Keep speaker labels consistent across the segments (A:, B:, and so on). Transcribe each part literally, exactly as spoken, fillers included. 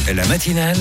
A: La matinale,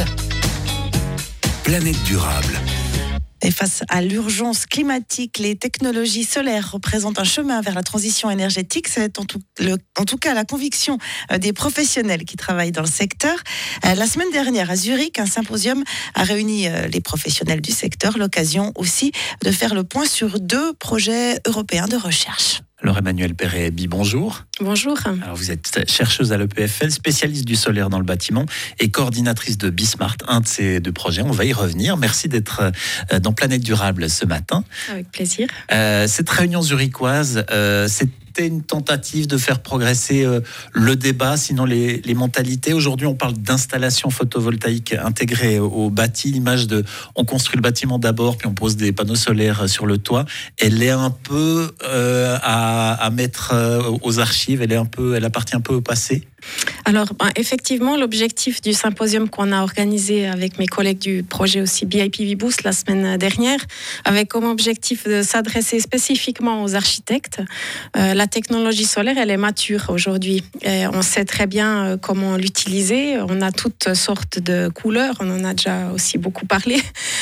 A: planète durable.
B: Et face à l'urgence climatique, les technologies solaires représentent un chemin vers la transition énergétique. C'est en tout, le, en tout cas la conviction des professionnels qui travaillent dans le secteur. La semaine dernière, à Zurich, un symposium a réuni les professionnels du secteur. L'occasion aussi de faire le point sur deux projets européens de recherche.
C: Alors Emmanuelle Perret-Eby, bonjour.
D: Bonjour.
C: Alors vous êtes chercheuse à l'E P F L, spécialiste du solaire dans le bâtiment et coordinatrice de BeSmart, un de ces deux projets. On va y revenir. Merci d'être dans Planète Durable ce matin.
D: Avec plaisir.
C: Euh, cette réunion zurichoise, euh, c'est une tentative de faire progresser euh, le débat, sinon les, les mentalités. Aujourd'hui, on parle d'installation photovoltaïque intégrée au, au bâti. L'image de on construit le bâtiment d'abord, puis on pose des panneaux solaires sur le toit. Elle est un peu euh, à, à mettre euh, aux archives. Elle est un peu, elle appartient un peu au passé.
D: Alors, ben, effectivement, l'objectif du symposium qu'on a organisé avec mes collègues du projet aussi B I P V Boost la semaine dernière, avec comme objectif de s'adresser spécifiquement aux architectes. Euh, la technologie solaire, elle est mature aujourd'hui. Et on sait très bien euh, comment l'utiliser. On a toutes sortes de couleurs. On en a déjà aussi beaucoup parlé.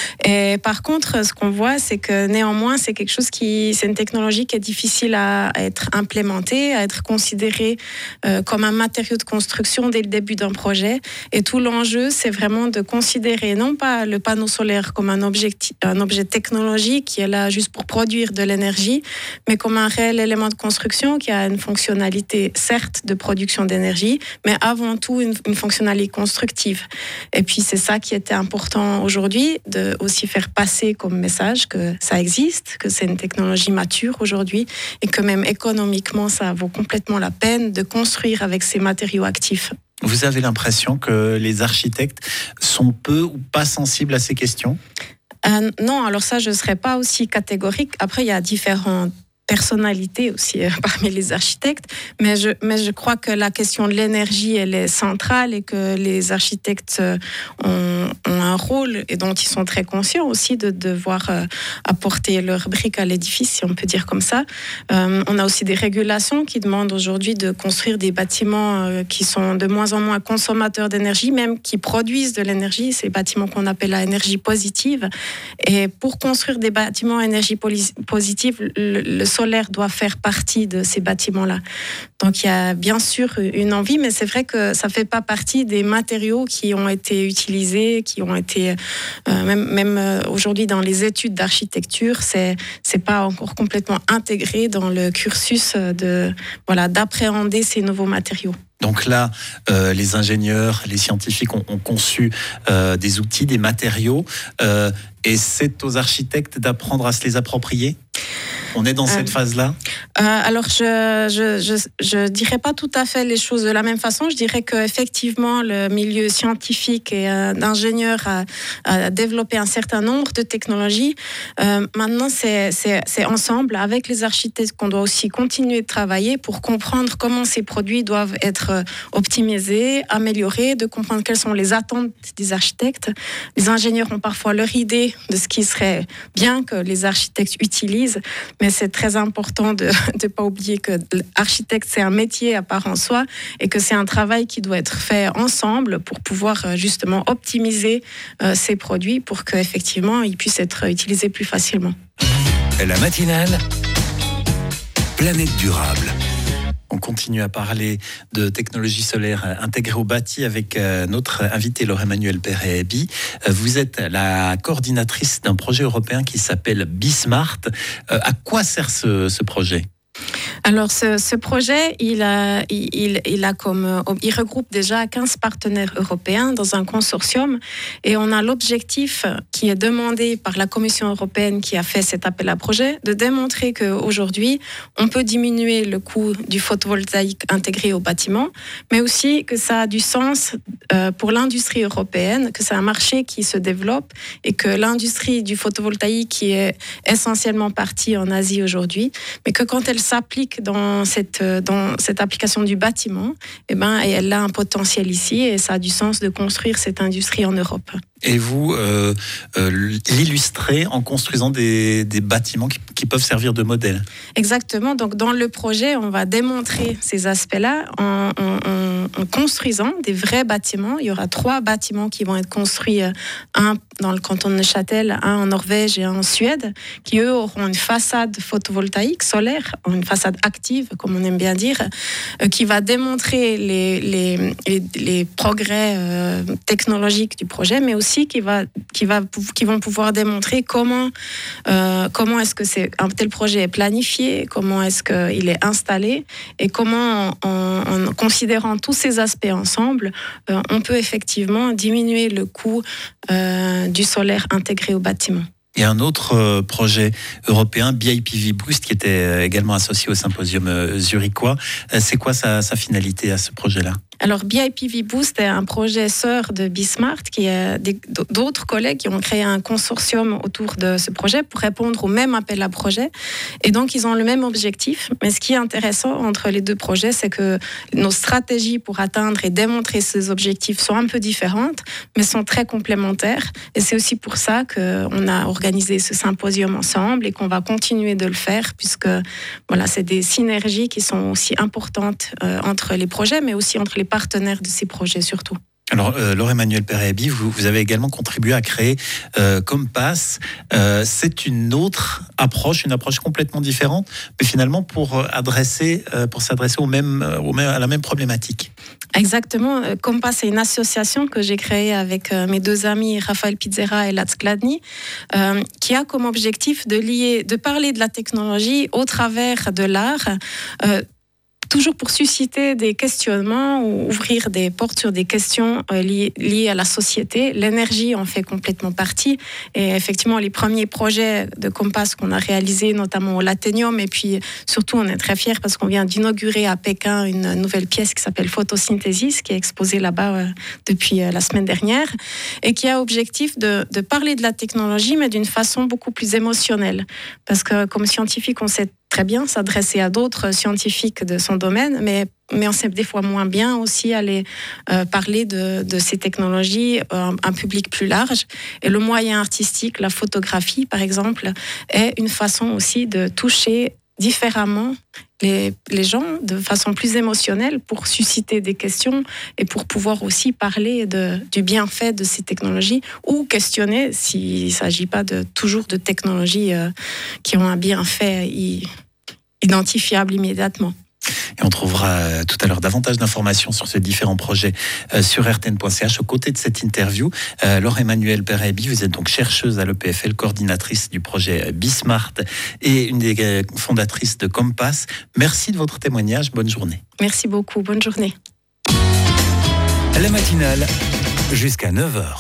D: Et par contre, ce qu'on voit, c'est que néanmoins, c'est quelque chose qui, c'est une technologie qui est difficile à, à être implémentée, à être considérée euh, comme un matériau de construction dès le début d'un projet. Et tout l'enjeu, c'est vraiment de considérer non pas le panneau solaire comme un, objectif, un objet technologique qui est là juste pour produire de l'énergie, mais comme un réel élément de construction qui a une fonctionnalité, certes, de production d'énergie, mais avant tout une, une fonctionnalité constructive. Et puis, c'est ça qui était important aujourd'hui, de aussi faire passer comme message que ça existe, que c'est une technologie mature aujourd'hui et que même économiquement, ça vaut complètement la peine de construire avec ces matériaux actifs.
C: Vous avez l'impression que les architectes sont peu ou pas sensibles à ces questions ?
D: euh, Non, alors ça, je ne serais pas aussi catégorique. Après, il y a différentes personnalité aussi euh, parmi les architectes, mais je, mais je crois que la question de l'énergie, elle est centrale et que les architectes euh, ont, ont un rôle et dont ils sont très conscients aussi de devoir euh, apporter leur brique à l'édifice, si on peut dire comme ça. Euh, on a aussi des régulations qui demandent aujourd'hui de construire des bâtiments euh, qui sont de moins en moins consommateurs d'énergie, même qui produisent de l'énergie, ces bâtiments qu'on appelle la énergie positive. Et pour construire des bâtiments à énergie positive, le, le solaire doit faire partie de ces bâtiments-là. Donc il y a bien sûr une envie, mais c'est vrai que ça ne fait pas partie des matériaux qui ont été utilisés, qui ont été, euh, même, même aujourd'hui dans les études d'architecture, c'est c'est pas encore complètement intégré dans le cursus de, voilà, d'appréhender ces nouveaux matériaux.
C: Donc là, euh, les ingénieurs, les scientifiques ont, ont conçu euh, des outils, des matériaux, euh, et c'est aux architectes d'apprendre à se les approprier ? On est dans cette euh, phase-là ?
D: euh, Alors, je je, je je dirais pas tout à fait les choses de la même façon. Je dirais qu'effectivement, le milieu scientifique et euh, d'ingénieurs a, a développé un certain nombre de technologies. Euh, maintenant, c'est, c'est, c'est ensemble, avec les architectes, qu'on doit aussi continuer de travailler pour comprendre comment ces produits doivent être optimisés, améliorés, de comprendre quelles sont les attentes des architectes. Les ingénieurs ont parfois leur idée de ce qui serait bien que les architectes utilisent, mais c'est très important de ne pas oublier que l'architecte, c'est un métier à part en soi et que c'est un travail qui doit être fait ensemble pour pouvoir justement optimiser euh, ces produits pour qu'effectivement, ils puissent être utilisés plus facilement.
A: La matinale, planète durable.
C: On continue à parler de technologie solaire intégrée au bâti avec notre invité Laure Emmanuelle Perret-Eby. Vous êtes la coordinatrice d'un projet européen qui s'appelle BeSmart. À quoi sert ce, ce projet ?
D: Alors, ce, ce projet, il, a, il, il, a comme, il regroupe déjà quinze partenaires européens dans un consortium et on a l'objectif qui est demandé par la Commission européenne qui a fait cet appel à projet de démontrer qu'aujourd'hui, on peut diminuer le coût du photovoltaïque intégré au bâtiment, mais aussi que ça a du sens pour l'industrie européenne, que c'est un marché qui se développe et que l'industrie du photovoltaïque qui est essentiellement partie en Asie aujourd'hui, mais que quand elle s'applique spécifique dans cette, dans cette application du bâtiment, eh ben, elle a un potentiel ici et ça a du sens de construire cette industrie en Europe.
C: Et vous euh, euh, l'illustrez en construisant des, des bâtiments qui, qui peuvent servir de modèle.
D: Exactement. Donc, dans le projet, on va démontrer ces aspects-là en, en, en, en construisant des vrais bâtiments. Il y aura trois bâtiments qui vont être construits, un dans le canton de Neuchâtel, un en Norvège et un en Suède, qui eux auront une façade photovoltaïque solaire, une façade active, comme on aime bien dire, euh, qui va démontrer les, les, les, les progrès euh, technologiques du projet, mais aussi qui, va, qui, va, qui vont pouvoir démontrer comment, euh, comment est-ce que c'est, un tel projet est planifié, comment est-ce qu'il est installé et comment, en, en considérant tous ces aspects ensemble, euh, on peut effectivement diminuer le coût euh, du solaire intégré au bâtiment.
C: Il y a un autre projet européen, B I P V Boost, qui était également associé au symposium zurichois. C'est quoi sa, sa finalité à ce projet-là ?
D: Alors, B I P V Boost est un projet sœur de Bismart, qui est d'autres collègues qui ont créé un consortium autour de ce projet pour répondre au même appel à projet. Et donc, ils ont le même objectif. Mais ce qui est intéressant entre les deux projets, c'est que nos stratégies pour atteindre et démontrer ces objectifs sont un peu différentes, mais sont très complémentaires. Et c'est aussi pour ça qu'on a organisé ce symposium ensemble et qu'on va continuer de le faire, puisque voilà, c'est des synergies qui sont aussi importantes euh, entre les projets, mais aussi entre les partenaires de ces projets surtout.
C: Alors, euh, Laure-Emmanuelle Perehaby, vous, vous avez également contribué à créer euh, Compass. Euh, c'est une autre approche, une approche complètement différente, mais finalement pour adresser, euh, pour s'adresser au même, au même, à la même problématique.
D: Exactement. Compass, c'est une association que j'ai créée avec euh, mes deux amis Raphaël Pizzera et Lats Gladny, euh, qui a comme objectif de lier, de parler de la technologie au travers de l'art. Euh, toujours pour susciter des questionnements ou ouvrir des portes sur des questions euh, liées, liées à la société. L'énergie en fait complètement partie. Et effectivement, les premiers projets de Compass qu'on a réalisés, notamment au Latenium, et puis surtout, on est très fiers parce qu'on vient d'inaugurer à Pékin une nouvelle pièce qui s'appelle Photosynthesis, qui est exposée là-bas euh, depuis euh, la semaine dernière, et qui a objectif de, de parler de la technologie, mais d'une façon beaucoup plus émotionnelle. Parce que comme scientifique, on sait très bien s'adresser à d'autres scientifiques de son domaine, mais, mais on sait des fois moins bien aussi aller euh, parler de, de ces technologies à un, un public plus large. Et le moyen artistique, la photographie par exemple, est une façon aussi de toucher différemment les, les gens de façon plus émotionnelle pour susciter des questions et pour pouvoir aussi parler de, du bienfait de ces technologies ou questionner s'il ne s'agit pas de, toujours de technologies euh, qui ont un bienfait i- identifiable immédiatement.
C: Et on trouvera tout à l'heure davantage d'informations sur ces différents projets euh, sur R T N point C H. Aux côtés de cette interview, euh, Laure-Emmanuelle Perehaby, vous êtes donc chercheuse à l'E P F L, coordinatrice du projet Bismart et une des fondatrices de Compass. Merci de votre témoignage. Bonne journée.
D: Merci beaucoup. Bonne journée.
A: La matinale jusqu'à neuf heures.